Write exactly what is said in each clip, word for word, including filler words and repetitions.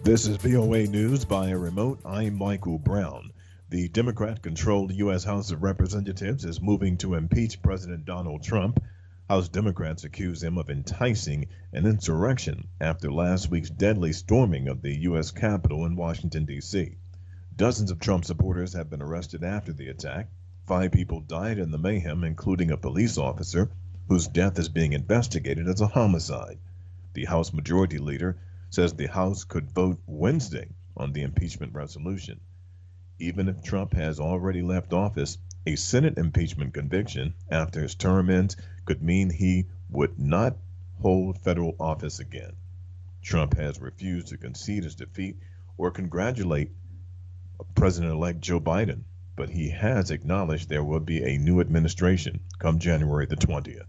This is V O A News by a remote. I'm Michael Brown. The Democrat controlled U S. House of Representatives is moving to impeach President Donald Trump. House Democrats accuse him of enticing an insurrection after last week's deadly storming of the U S. Capitol in Washington, D C. Dozens of Trump supporters have been arrested after the attack. Five people died in the mayhem, including a police officer whose death is being investigated as a homicide. The House Majority Leader says the House could vote Wednesday on the impeachment resolution. Even if Trump has already left office, a Senate impeachment conviction after his term ends could mean he would not hold federal office again. Trump has refused to concede his defeat or congratulate President-elect Joe Biden, but he has acknowledged there will be a new administration come January the twentieth.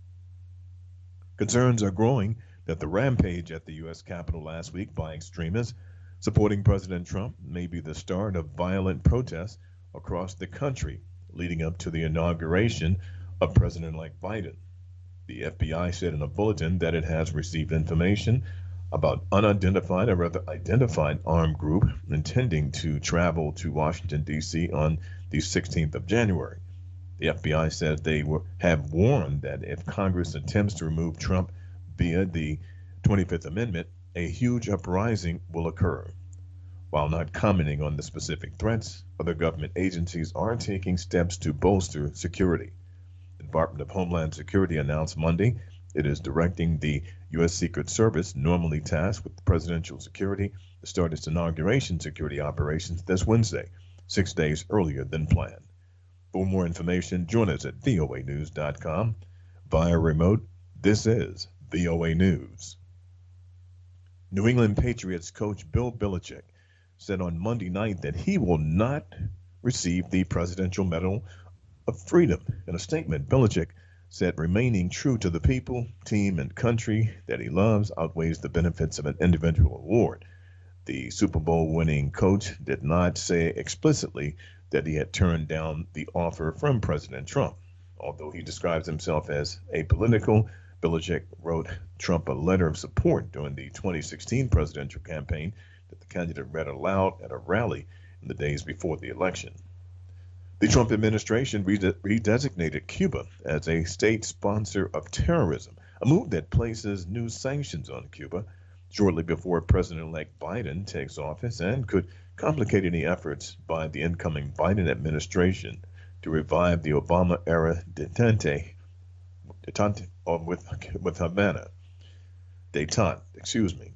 Concerns are growing that the rampage at the U S. Capitol last week by extremists supporting President Trump may be the start of violent protests across the country leading up to the inauguration of President-elect Biden. The F B I said in a bulletin that it has received information about unidentified or rather identified armed group intending to travel to Washington, D C on the sixteenth of January. The F B I says they were, have warned that if Congress attempts to remove Trump via the twenty-fifth Amendment, a huge uprising will occur. While not commenting on the specific threats, other government agencies are taking steps to bolster security. The Department of Homeland Security announced Monday it is directing the U S. Secret Service, normally tasked with presidential security, to start its inauguration security operations this Wednesday, six days earlier than planned. For more information, join us at V O A news dot com. Via remote, this is V O A News. New England Patriots coach Bill Belichick said on Monday night that he will not receive the Presidential Medal of Freedom. In a statement, Belichick said remaining true to the people, team, and country that he loves outweighs the benefits of an individual award. The Super Bowl winning coach did not say explicitly that he had turned down the offer from President Trump. Although he describes himself as apolitical, Belichick wrote Trump a letter of support during the twenty sixteen presidential campaign that the candidate read aloud at a rally in the days before the election. The Trump administration redesignated Cuba as a state sponsor of terrorism, a move that places new sanctions on Cuba shortly before President-elect Biden takes office and could complicate any efforts by the incoming Biden administration to revive the Obama-era detente, detente with, with Havana. Detente, excuse me.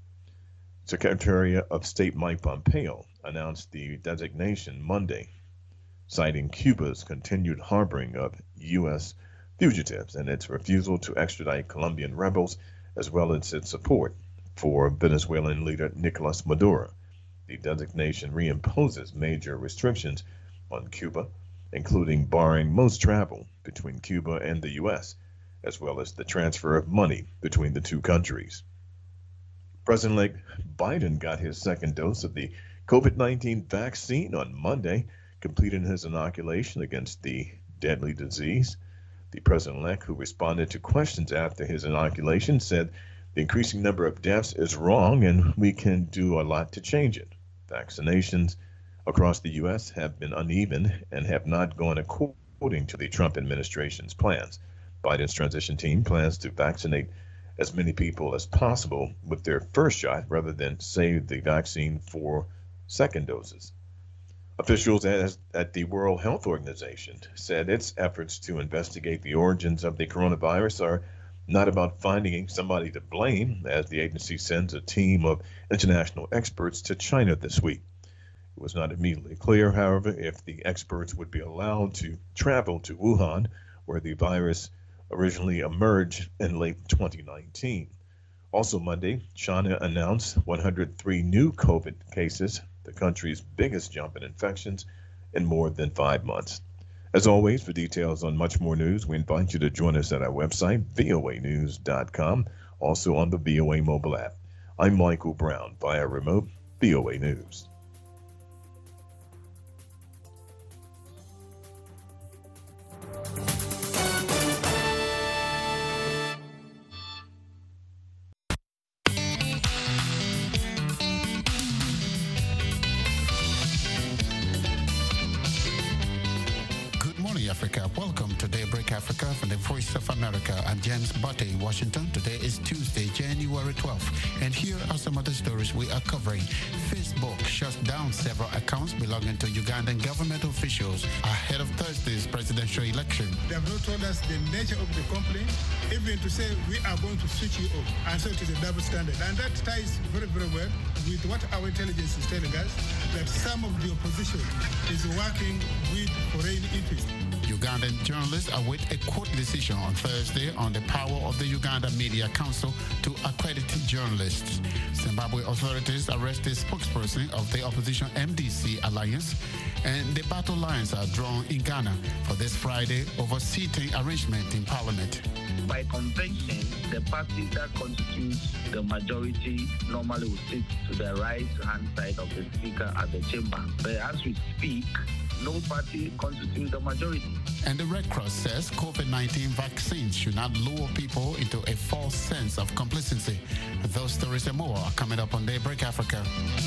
Secretary of State Mike Pompeo announced the designation Monday, citing Cuba's continued harboring of U S fugitives and its refusal to extradite Colombian rebels, as well as its support for Venezuelan leader Nicolas Maduro. The designation reimposes major restrictions on Cuba, including barring most travel between Cuba and the U S, as well as the transfer of money between the two countries. President-elect Biden got his second dose of the COVID nineteen vaccine on Monday, completing his inoculation against the deadly disease. The president-elect, who responded to questions after his inoculation, said the increasing number of deaths is wrong and we can do a lot to change it. Vaccinations across the U S have been uneven and have not gone according to the Trump administration's plans. Biden's transition team plans to vaccinate as many people as possible with their first shot rather than save the vaccine for second doses. Officials at the World Health Organization said its efforts to investigate the origins of the coronavirus are not about finding somebody to blame, as the agency sends a team of international experts to China this week. It was not immediately clear, however, if the experts would be allowed to travel to Wuhan, where the virus originally emerged in late twenty nineteen. Also Monday, China announced one hundred three new COVID cases, the country's biggest jump in infections in more than five months. As always, for details on much more news, we invite you to join us at our website, V O A news dot com, also on the V O A mobile app. I'm Michael Brown, via remote, V O A News. Africa from the Voice of America. I'm James Butte in Washington. Today is Tuesday, January twelfth, and here are some of the stories we are covering. Facebook shuts down several accounts belonging to Ugandan government officials ahead of Thursday's presidential election. They have not told us the nature of the complaint, even to say we are going to switch you off. And so it is a double standard. And that ties very, very well with what our intelligence is telling us, that some of the opposition is working with foreign interests. Ugandan journalists await a court decision on Thursday on the power of the Uganda Media Council to accredit journalists. Zimbabwe authorities arrested spokesperson of the opposition M D C alliance, and the battle lines are drawn in Ghana for this Friday over seating arrangement in parliament. By convention, the party that constitutes the majority normally will sit to the right-hand side of the speaker at the chamber. But as we speak, no party constitutes the majority. And the Red Cross says COVID nineteen vaccines should not lure people into a false sense of complacency. Those stories and more are coming up on Daybreak Africa.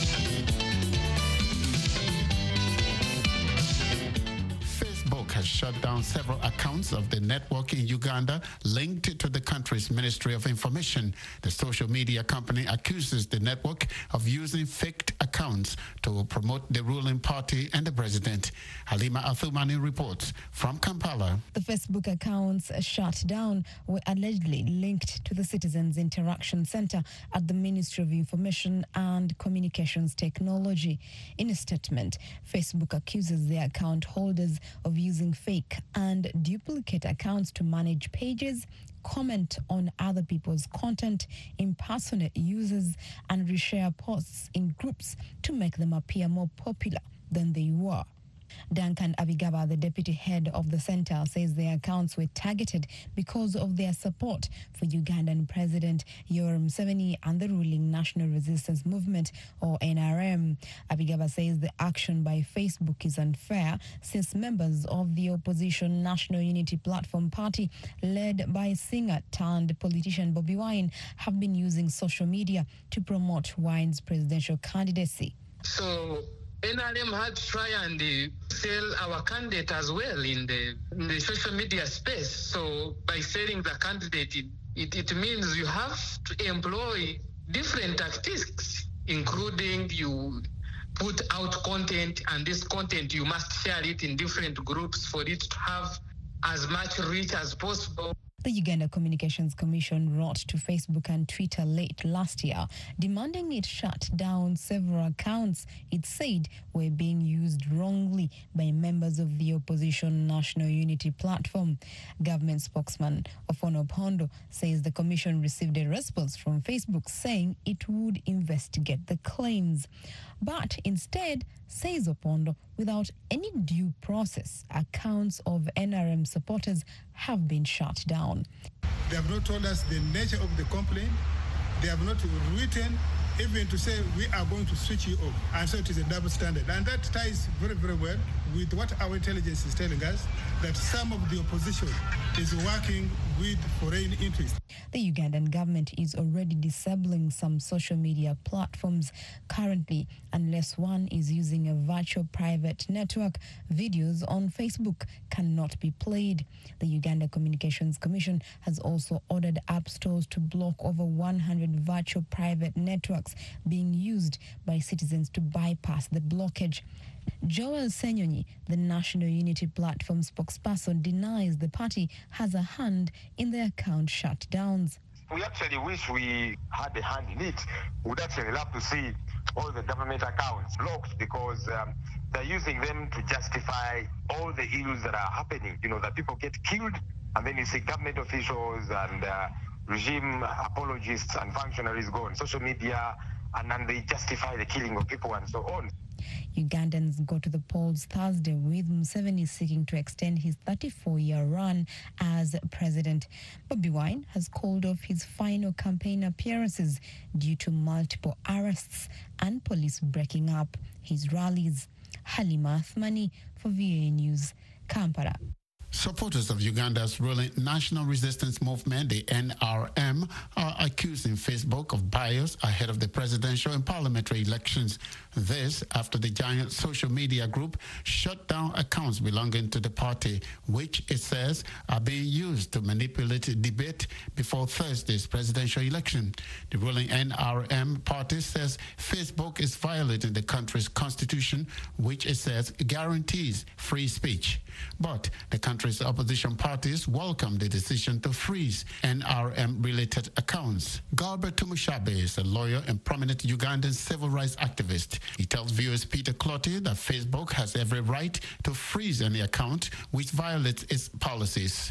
Has shut down several accounts of the network in Uganda linked to the country's Ministry of Information. The social media company accuses the network of using fake accounts to promote the ruling party and the president. Halima Athumani reports from Kampala. The Facebook accounts shut down were allegedly linked to the Citizens Interaction Center at the Ministry of Information and Communications Technology. In a statement, Facebook accuses the account holders of using fake and duplicate accounts to manage pages, comment on other people's content, impersonate users, and reshare posts in groups to make them appear more popular than they were. Duncan Abigaba, the deputy head of the center, says their accounts were targeted because of their support for Ugandan President Yoweri Museveni and the ruling National Resistance Movement, or N R M. Abigaba says the action by Facebook is unfair since members of the opposition National Unity Platform Party, led by singer turned politician Bobi Wine, have been using social media to promote Wine's presidential candidacy. So N R M had to try and uh, sell our candidate as well in the, in the social media space. So by selling the candidate, it, it, it means you have to employ different tactics, including you put out content, and this content you must share it in different groups for it to have as much reach as possible. The Uganda Communications Commission wrote to Facebook and Twitter late last year, demanding it shut down several accounts it said were being used wrongly by members of the opposition National Unity Platform. Government spokesman Ofono Opondo says the commission received a response from Facebook saying it would investigate the claims. But instead, says Opondo, without any due process, accounts of N R M supporters have been shut down. They have not told us the nature of the complaint. They have not written even to say we are going to switch you off. And so it is a double standard. And that ties very, very well with what our intelligence is telling us, that some of the opposition is working with foreign interests. The Ugandan government is already disabling some social media platforms currently, unless one is using a virtual private network. Videos on Facebook cannot be played. The Uganda Communications Commission has also ordered app stores to block over one hundred virtual private networks being used by citizens to bypass the blockage. Joel Senyonyi, the National Unity Platform spokesperson, denies the party has a hand in the account shutdowns. We actually wish we had a hand in it. We would actually love to see all the government accounts blocked, because um, they're using them to justify all the ills that are happening. You know, that people get killed, and then you see government officials and uh, regime apologists and functionaries go on social media, and then they justify the killing of people and so on. Ugandans go to the polls Thursday, with Museveni seeking to extend his thirty-four-year run as president. Bobi Wine has called off his final campaign appearances due to multiple arrests and police breaking up his rallies. Halima Athumani for V A News, Kampala. Supporters of Uganda's ruling National Resistance Movement, the N R M, are accusing Facebook Facebook of bias ahead of the presidential and parliamentary elections. This after the giant social media group shut down accounts belonging to the party, which it says are being used to manipulate debate before Thursday's presidential election. The ruling N R M party says Facebook is violating the country's constitution, which it says guarantees free speech. But the country's opposition parties welcome the decision to freeze N R M-related accounts. Galbert Tumushabe is a lawyer and prominent Ugandan civil rights activist. He tells viewers Peter Clotty that Facebook has every right to freeze any account which violates its policies.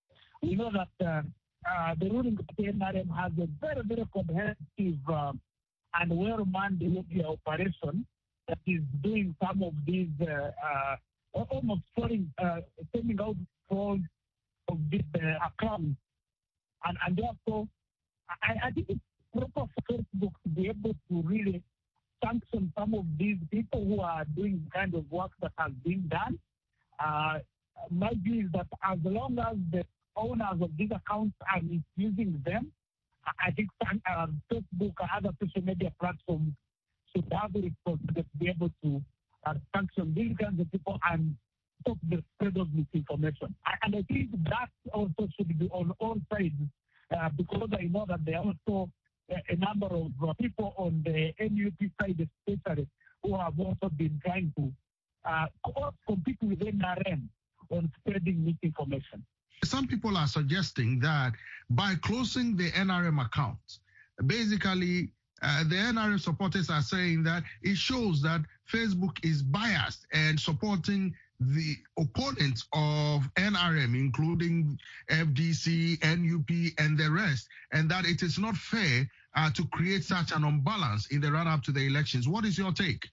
We know that uh, uh, the ruling N R M has a very, very comprehensive uh, and well-manned media operation that is doing some of these uh, uh, almost falling, uh, sending out fraud of these uh, accounts. And, and therefore, I, I think it's proper for Facebook to be able to really sanction some of these people who are doing the kind of work that has been done. Uh, my view is that as long as the owners of these accounts are misusing them, I think uh, Facebook and other social media platforms should have the responsibility to be able to uh, sanction these kinds of people and stop the spread of misinformation. And I think that also should be on all sides, uh, because I know that there are also a, a number of uh, people on the N U P side especially who have also been trying to uh, compete with N R M on spreading misinformation. Some people are suggesting that by closing the N R M accounts, basically uh, the N R M supporters are saying that it shows that Facebook is biased and supporting the opponents of N R M, including F D C, N U P, and the rest, and that it is not fair uh, to create such an imbalance in the run-up to the elections. What is your take?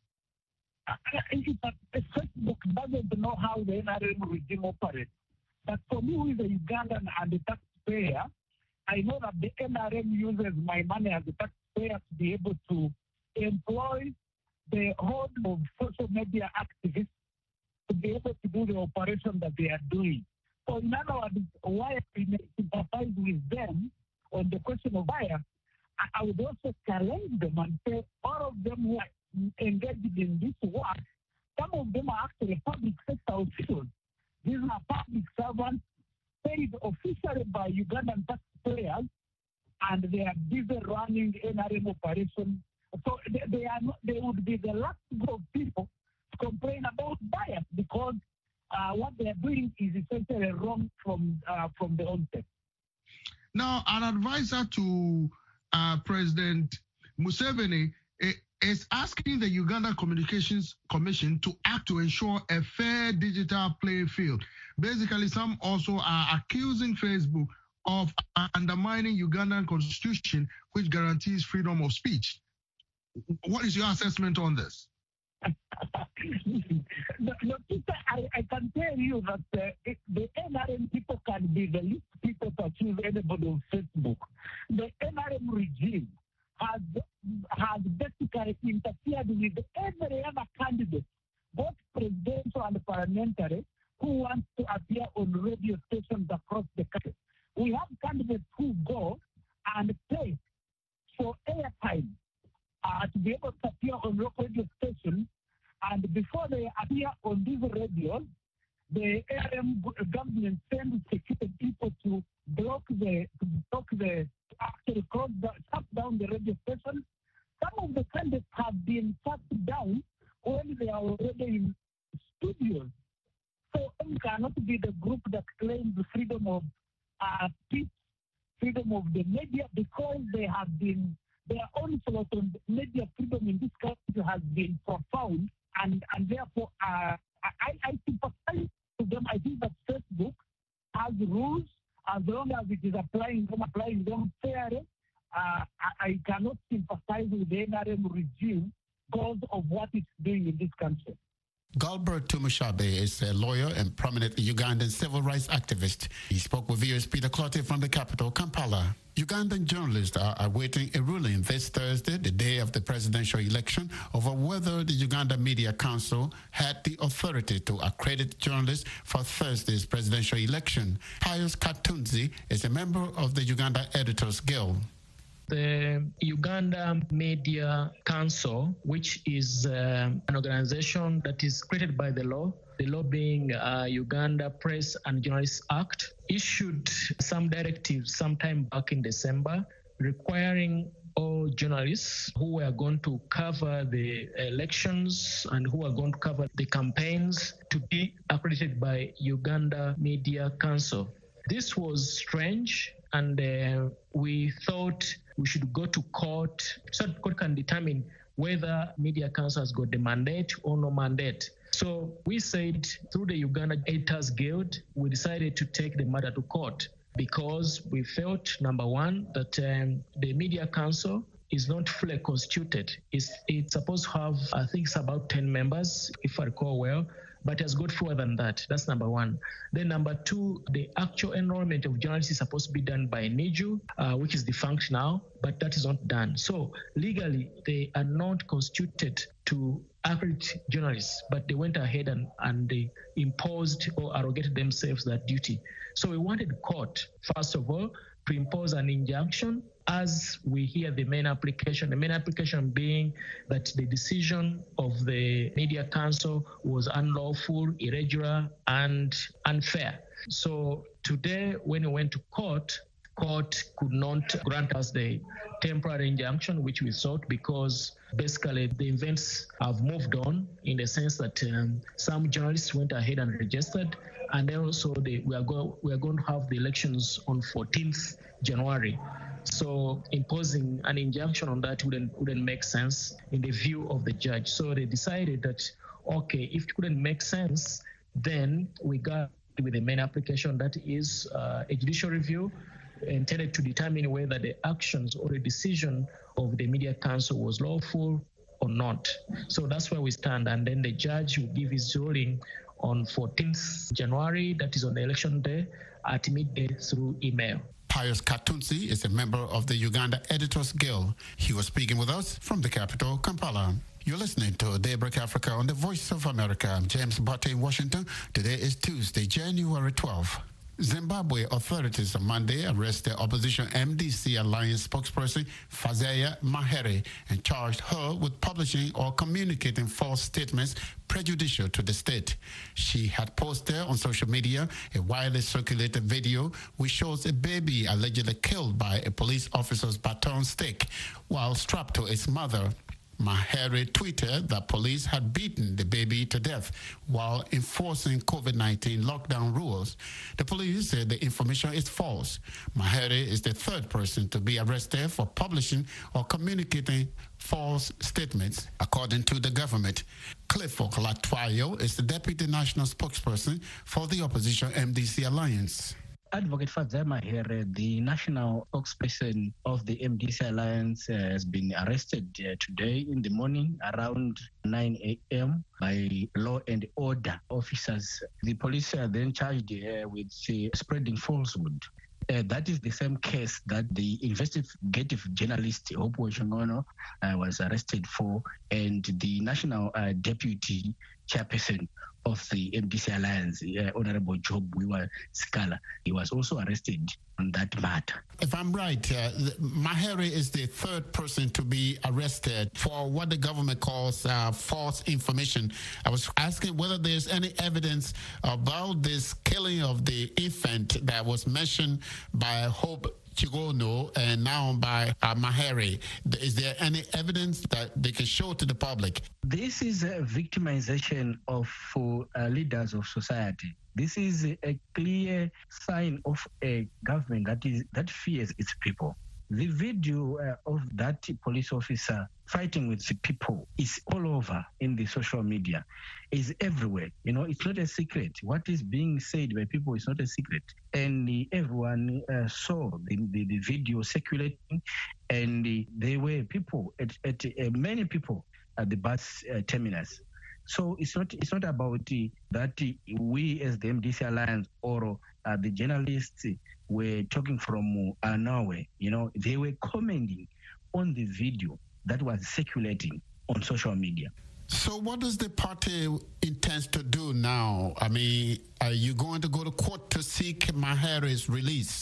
Facebook doesn't know how the N R M regime operates. But for me, who is a Ugandan and a taxpayer, I know that the N R M uses my money as a taxpayer to be able to employ the whole of social media activists to be able to do the operation that they are doing. So in other words, why I may sympathize with them on the question of bias, I, I would also challenge them and say all of them who are engaged in this work, some of them are actually public sector officials. These are public servants paid officially by Ugandan taxpayers, and they are busy running N R M operations. So they, they are not, they would be the last group of people to complain about bias because uh, what they are doing is essentially wrong from uh, from the onset. Now, an advisor to uh, President Museveni is asking the Uganda Communications Commission to act to ensure a fair digital playing field. Basically, some also are accusing Facebook of undermining Ugandan constitution, which guarantees freedom of speech. What is your assessment on this? no, no, Peter, I, I can tell you that uh, it, the N R M people can be the least people to accuse anybody on Facebook. The N R M regime has has basically interfered with every other candidate, both presidential and parliamentary, who wants to appear on radio stations across the country. We have candidates who go and pay for airtime uh, to be able to appear on local radio stations, and before they appear on these radios, the A R M government sends security people to block the to block the actually close the, shut down the radio station. Some of the candidates have been shut down when they are already in studios. So it cannot be the group that claims the freedom of uh, speech, freedom of the media, because they have been their onslaught on media freedom in this country has been profound, and and therefore uh, I I sympathize to them. I think that Facebook has rules. As long as it is applying them, applying them fairly, uh, I, I cannot sympathize with the N R M regime because of what it's doing in this country. Galbert Tumushabe is a lawyer and prominent Ugandan civil rights activist. He spoke with V O A's Peter Clotty from the capital, Kampala. Ugandan journalists are awaiting a ruling this Thursday, the day of the presidential election, over whether the Uganda Media Council had the authority to accredit journalists for Thursday's presidential election. Pius Katunzi is a member of the Uganda Editors Guild. The Uganda Media Council, which is um, an organization that is created by the law, the law being uh, Uganda Press and Journalists Act, issued some directives sometime back in December requiring all journalists who were going to cover the elections and who are going to cover the campaigns to be accredited by Uganda Media Council. This was strange, and uh, we thought we should go to court so the court can determine whether Media Council has got the mandate or no mandate. So we said through the Uganda Editors Guild, we decided to take the matter to court because we felt, number one, that um, the Media Council is not fully constituted. It's, it's supposed to have, I think it's about ten members, if I recall well, but it has got fewer than that. That's number one. Then number two, the actual enrollment of journalists is supposed to be done by N I J U, uh, which is defunct now, but that is not done. So legally, they are not constituted to accredit journalists, but they went ahead and, and they imposed or arrogated themselves that duty. So we wanted court, first of all, to impose an injunction as we hear the main application, the main application being that the decision of the Media Council was unlawful, irregular, and unfair. So today, when we went to court, court could not grant us the temporary injunction which we sought because basically the events have moved on in the sense that um, some journalists went ahead and registered, and then also they, we, are go, we are going to have the elections on fourteenth January. So imposing an injunction on that wouldn't, wouldn't make sense in the view of the judge. So they decided that, okay, if it couldn't make sense, then we got with the main application that is uh, a judicial review intended to determine whether the actions or the decision of the Media Council was lawful or not. So that's where we stand. And then the judge will give his ruling on fourteenth January, that is on the election day, at midday through email. Pius Katunzi is a member of the Uganda Editors Guild. He was speaking with us from the capital, Kampala. You're listening to Daybreak Africa on the Voice of America. I'm James Botte in Washington. Today is Tuesday, January twelfth. Zimbabwe authorities on Monday arrested opposition M D C Alliance spokesperson Fazia Mahere and charged her with publishing or communicating false statements prejudicial to the state. She had posted on social media a widely circulated video which shows a baby allegedly killed by a police officer's baton stick while strapped to its mother. Mahere tweeted that police had beaten the baby to death while enforcing COVID nineteen lockdown rules. The police said the information is false. Mahere is the third person to be arrested for publishing or communicating false statements, according to the government. Clifford Latwayo is the deputy national spokesperson for the opposition M D C Alliance. Advocate Fazia Mahere, the national spokesperson of the M D C Alliance, uh, has been arrested uh, today in the morning around nine a.m. by law and order officers. The police are then charged uh, with uh, spreading falsehood. Uh, that is the same case that the investigative journalist Hope Wachongono uh, was arrested for, and the national uh, deputy chairperson of the M D C Alliance, uh, Honorable Job Wiwa Sikala, he was also arrested on that matter. If I'm right, uh, Mahere is the third person to be arrested for what the government calls uh, false information. I was asking whether there's any evidence about this killing of the infant that was mentioned by Hope Chigono and now by uh, Mahere. Is there any evidence that they can show to the public? This is a victimization of uh, leaders of society. This is a clear sign of a government that is that fears its people. The video uh, of that police officer fighting with the people is all over in the social media, is everywhere. You know, it's not a secret. What is being said by people is not a secret. And uh, everyone uh, saw the, the, the video circulating, and uh, there were people, at, at uh, many people at the bus uh, terminus. So it's not it's not about uh, that uh, we as the M D C Alliance or uh, the journalists were talking from uh, Norway. You know, they were commenting on the video that was circulating on social media. So what does the party intend to do now? I mean, are you going to go to court to seek Mahere's release?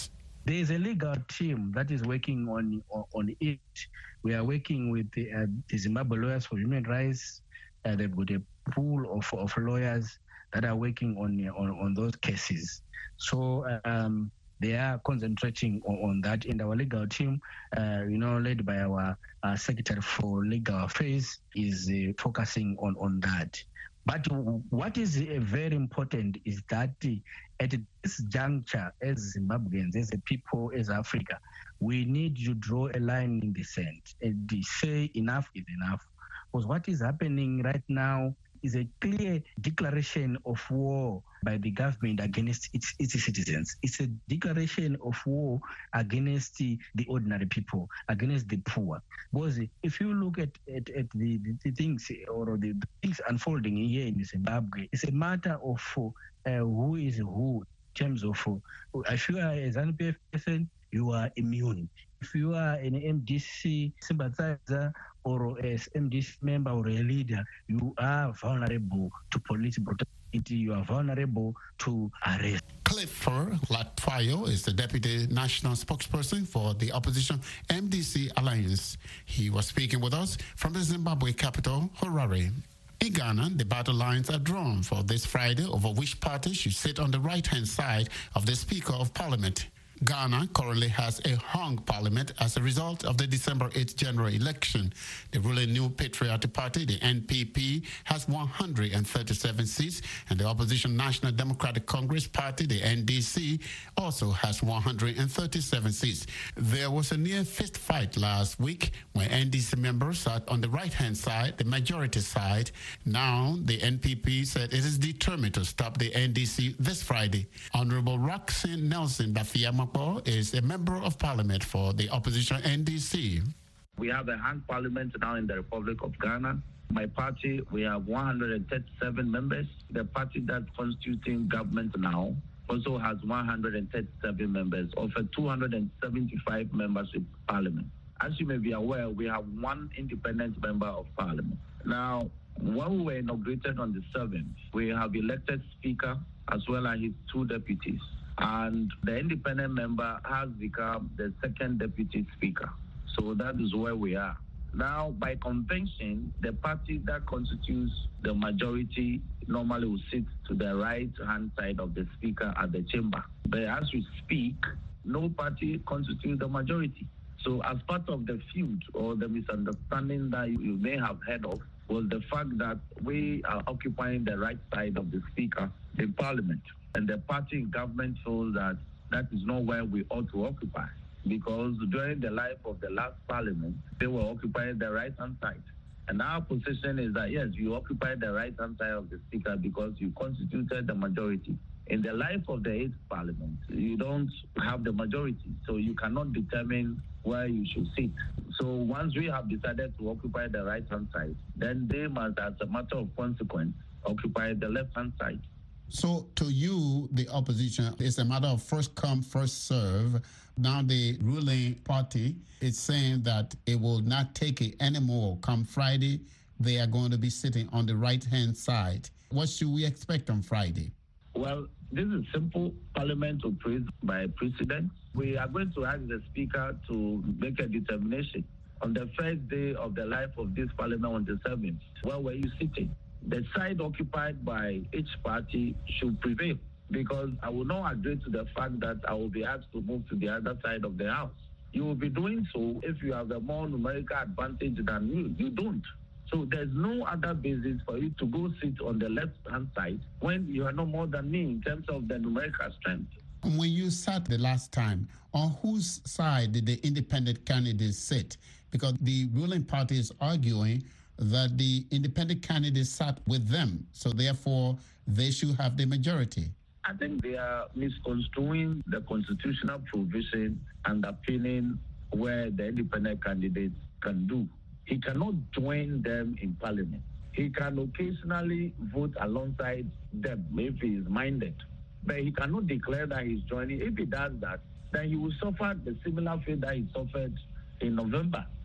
There is a legal team that is working on on, on it. We are working with the, uh, the Zimbabwe Lawyers for Human Rights. Uh, they've got a pool of, of lawyers that are working on on, on those cases. So um, they are concentrating on, on that. And our legal team, uh, you know, led by our uh, Secretary for Legal Affairs, is uh, focusing on, on that. But what is uh, very important is that uh, at this juncture, as Zimbabweans, as a people, as Africa, we need to draw a line in the sand and say enough is enough. Because what is happening right now is a clear declaration of war by the government against its, its citizens. It's a declaration of war against the, the ordinary people, against the poor. Because if you look at, at, at the, the, the things or the, the things unfolding here in Zimbabwe, it's a matter of uh, who is who in terms of uh, if you are a ZANU-P F person, you are immune. If you are an M D C sympathizer or as M D C member or a leader, you are vulnerable to police brutality, you are vulnerable to arrest. Clifford Latfayo is the Deputy National Spokesperson for the opposition M D C Alliance. He was speaking with us from the Zimbabwe capital, Harare. In Ghana, the battle lines are drawn for this Friday over which party should sit on the right-hand side of the Speaker of Parliament. Ghana currently has a hung parliament as a result of the December eighth general election. The ruling New Patriotic Party, the N P P, has one hundred thirty-seven seats, and the opposition National Democratic Congress Party, the N D C, also has one hundred thirty-seven seats. There was a near fist fight last week when N D C members sat on the right-hand side, the majority side. Now, the N P P said it is determined to stop the N D C this Friday. Honorable Roxanne Nelson Bafia is a member of parliament for the opposition N D C. We have a hung parliament now in the Republic of Ghana. My party, we have one hundred thirty-seven members. The party that's constituting government now also has one hundred thirty-seven members of a two hundred seventy-five membership parliament. As you may be aware, we have one independent member of parliament. Now, when we were inaugurated on the seventh, we have elected speaker as well as his two deputies. And the independent member has become the second deputy speaker. So that is where we are. Now, by convention, the party that constitutes the majority normally will sit to the right-hand side of the speaker at the chamber. But as we speak, no party constitutes the majority. So as part of the feud or the misunderstanding that you may have heard of was the fact that we are occupying the right side of the speaker in parliament. And the party in government feels that that is not where we ought to occupy. Because during the life of the last parliament, they were occupying the right-hand side. And our position is that, yes, you occupy the right-hand side of the speaker because you constituted the majority. In the life of the eighth parliament, you don't have the majority, so you cannot determine where you should sit. So once we have decided to occupy the right-hand side, then they must, as a matter of consequence, occupy the left-hand side. So to you, the opposition, it's a matter of first come, first serve. Now the ruling party is saying that it will not take it anymore. Come Friday, they are going to be sitting on the right-hand side. What should we expect on Friday? Well, this is simple. Parliament operates by precedent. We are going to ask the Speaker to make a determination. On the first day of the life of this Parliament on the seventh, where were you sitting? The side occupied by each party should prevail, because I will not agree to the fact that I will be asked to move to the other side of the house. You will be doing so if you have a more numerical advantage than me. You don't. So there's no other basis for you to go sit on the left-hand side when you are no more than me in terms of the numerical strength. When you sat the last time, on whose side did the independent candidates sit? Because the ruling party is arguing that the independent candidates sat with them, so therefore they should have the majority. I think they are misconstruing the constitutional provision and opinion where the independent candidates can do. He cannot join them in parliament. He can occasionally vote alongside them if he is minded, but he cannot declare that he's joining. If he does that, then he will suffer the similar fate that he suffered in November,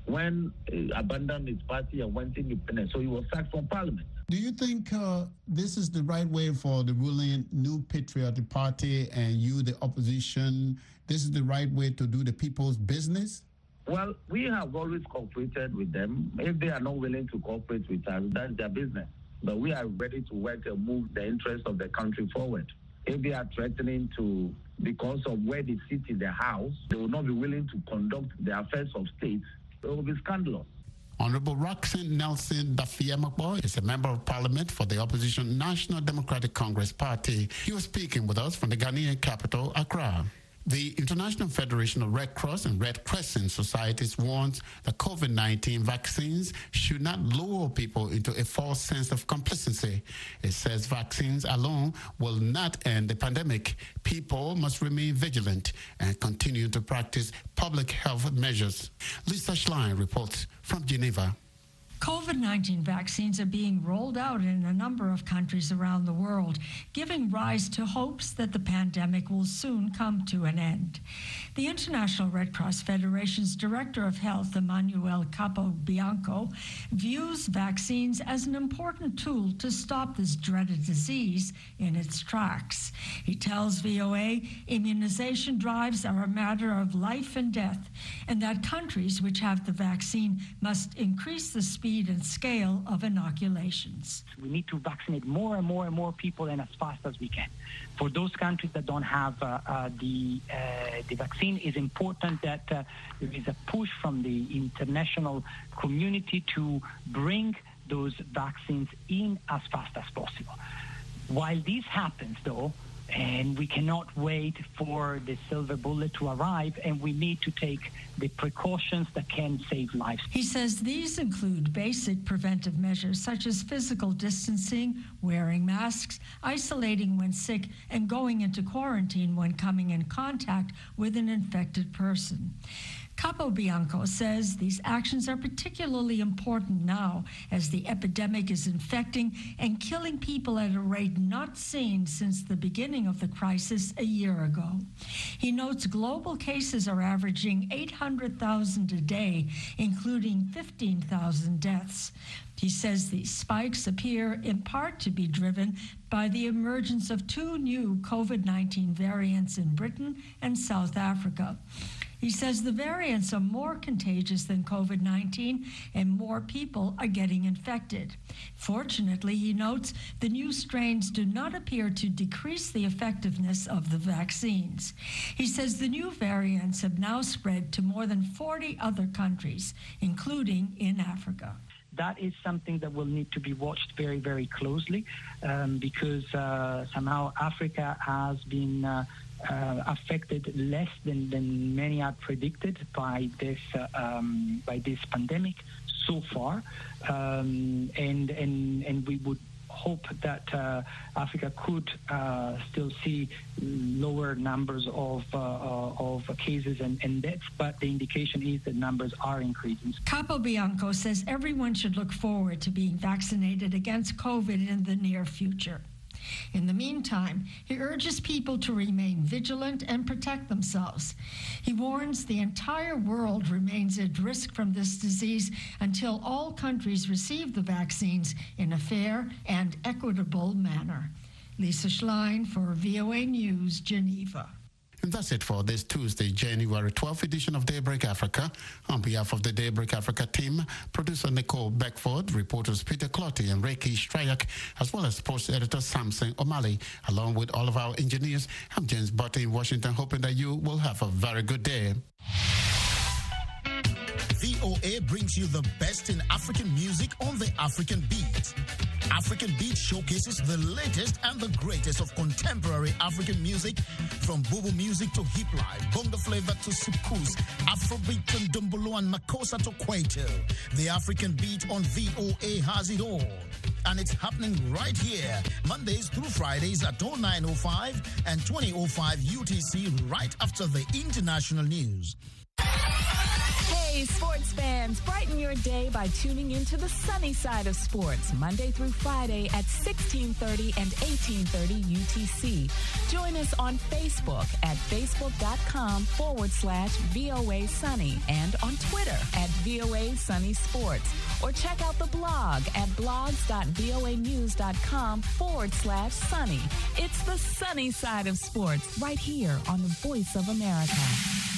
when he abandoned his party and went independent. So he was sacked from parliament. Do you think uh, this is the right way for the ruling New Patriotic Party and you, the opposition? This is the right way to do the people's business? Well, we have always cooperated with them. If they are not willing to cooperate with us, that's their business. But we are ready to work and move the interests of the country forward. If they are threatening to, because of where they sit in the House, they will not be willing to conduct the affairs of state, it will be scandalous. Honorable Roxanne Nelson Dafiemabo is a member of parliament for the opposition National Democratic Congress Party. He was speaking with us from the Ghanaian capital, Accra. The International Federation of Red Cross and Red Crescent Societies warns that COVID nineteen vaccines should not lure people into a false sense of complacency. It says vaccines alone will not end the pandemic. People must remain vigilant and continue to practice public health measures. Lisa Schlein reports from Geneva. COVID nineteen vaccines are being rolled out in a number of countries around the world, giving rise to hopes that the pandemic will soon come to an end. The International Red Cross Federation's Director of Health, Emmanuel Capobianco, views vaccines as an important tool to stop this dreaded disease in its tracks. He tells V O A immunization drives are a matter of life and death, and that countries which have the vaccine must increase the speed and scale of inoculations. We need to vaccinate more and more and more people and as fast as we can. For those countries that don't have uh, uh, the, uh, the vaccine, it's important that uh, there is a push from the international community to bring those vaccines in as fast as possible. While this happens, though, and we cannot wait for the silver bullet to arrive, and we need to take the precautions that can save lives. He says these include basic preventive measures such as physical distancing, wearing masks, isolating when sick, and going into quarantine when coming in contact with an infected person. Capobianco says these actions are particularly important now as the epidemic is infecting and killing people at a rate not seen since the beginning of the crisis a year ago. He notes global cases are averaging eight hundred thousand a day, including fifteen thousand deaths. He says these spikes appear in part to be driven by the emergence of two new COVID nineteen variants in Britain and South Africa. He says the variants are more contagious than COVID nineteen and more people are getting infected. Fortunately, he notes the new strains do not appear to decrease the effectiveness of the vaccines. He says the new variants have now spread to more than forty other countries, including in Africa. That is something that will need to be watched very, very closely um, because uh, somehow Africa has been uh, Uh, affected less than, than many had predicted by this uh, um, by this pandemic so far, um, and and and we would hope that uh, Africa could uh, still see lower numbers of uh, of cases and, and deaths, but the indication is that numbers are increasing. Capobianco says everyone should look forward to being vaccinated against COVID in the near future. In the meantime, he urges people to remain vigilant and protect themselves. He warns the entire world remains at risk from this disease until all countries receive the vaccines in a fair and equitable manner. Lisa Schlein for V O A News, Geneva. And that's it for this Tuesday, January twelfth edition of Daybreak Africa. On behalf of the Daybreak Africa team, producer Nicole Beckford, reporters Peter Clotty and Reiki Strayak, as well as sports editor Samson O'Malley, along with all of our engineers, I'm James Butte in Washington, hoping that you will have a very good day. V O A brings you the best in African music on the African Beat. African Beat showcases the latest and the greatest of contemporary African music, from Bobo music to hip life, bongo flavor to soukous, Afrobeat and Dumbolo and Makossa to Kwaito. The African Beat on V O A has it all. And it's happening right here, Mondays through Fridays at oh nine oh five and twenty oh five U T C, right after the international news. Hey, Hey, sports fans, brighten your day by tuning into the sunny side of sports, Monday through Friday at sixteen thirty and eighteen thirty U T C. Join us on Facebook at facebook.com forward slash VOA Sunny and on Twitter at VOA Sunny Sports. Or check out the blog at blogs.voanews.com forward slash sunny. It's the sunny side of sports right here on the Voice of America.